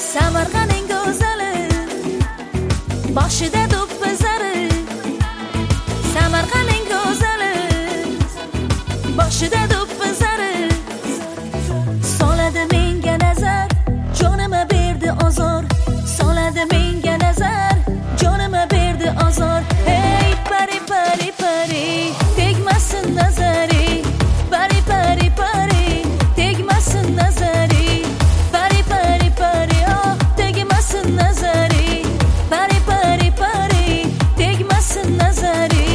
Samarqandning go'zali, boshida do'ppi zari. Samarqandning go'zali, boshida do'ppi zari. Soladi menga nazar, jonima berdi ozor. Soladi menga nazar, jonima berdi ozor. Hey pari pari pari, tegmasin nazari. Pari pari pari, tegmasin nazari. Pari pari pari, oh tegmasin nazari. Pari pari pari, tegmasin nazari.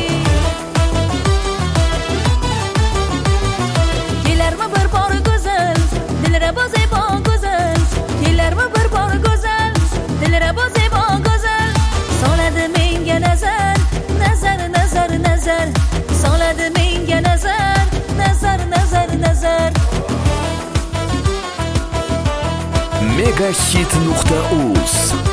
Kelarmi bir bor go'zal, dilrabo zebo go'zal. Kelarmi bir bor go'zal, dilrabo zebo go'zal. Soladi menga nazar, nazar nazar nazar. Soladi menga nazar, nazar nazar nazar. Megahit.uz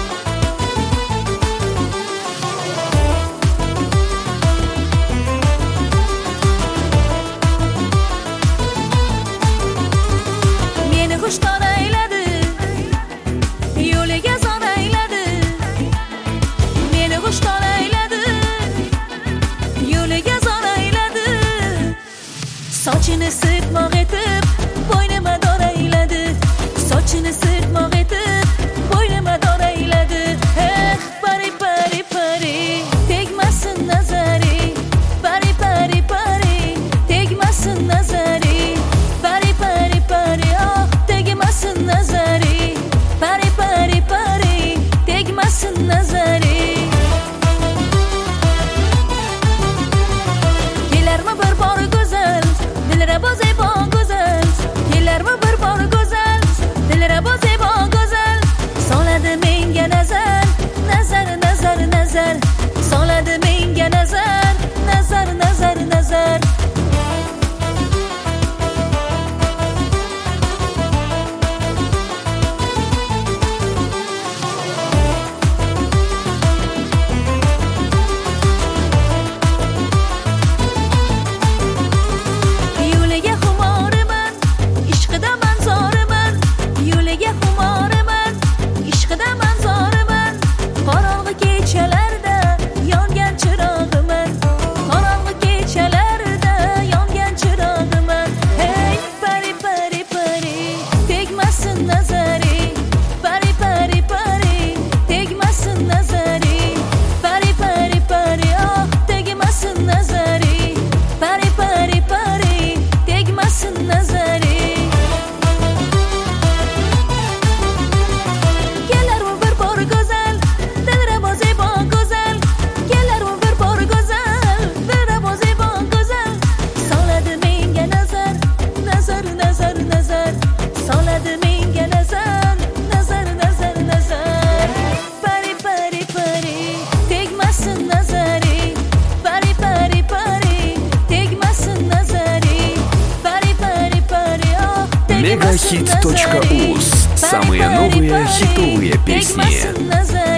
Meni xushtor ayladi, yo'liga zor ayladi. Meni xushtor ayladi, yo'liga zor ayladi. Sochini sirtmoq etib, bo'ynima dor ayladi. Sochini sirtmoq etib, bo'ynima dor ayladi. Pari pari pari, tegmasin nazari. Pari pari pari, tegmasin nazari. Pari pari pari, oh tegmasin nazari. Pari pari pari, tegmasin nazari. Kelarmi bir bor go'zal, dilrabo zebo go'zal. Kelarmi bir bor go'zal, dilrabo zebo go'zal. Soladi menga nazar, nazar nazar nazar. Soladi menga nazar, nazar nazar nazar. Yo'liga xumoriman, ishqida manzoriman. Yo'liga xumoriman, ishqida manzoriman. Qorong'i kechalarda yongan chirog'iman. Qorong'i kechalarda yongan chirog'iman. Hey pari pari pari, tegmasin nazari. Pari pari pari, tegmasin nazari. Pari pari pari, oh tegmasin nazari. Pari pari pari, tegmasin nazari. Kelarmi bir bor go'zal, dilrabo zebo go'zal. Kelarmi bir bor go'zal, dilrabo zebo go'zal. Soladi menga nazar, nazar nazar nazar. Soladi menga nazar, nazar nazar nazar. Pari pari pari, tegmasin nazari. Pari pari pari, tegmasin nazari. Pari pari pari, oh tegmasin nazari. Megahit.uz. Самые новые хитовые песни. Tegmasin nazari.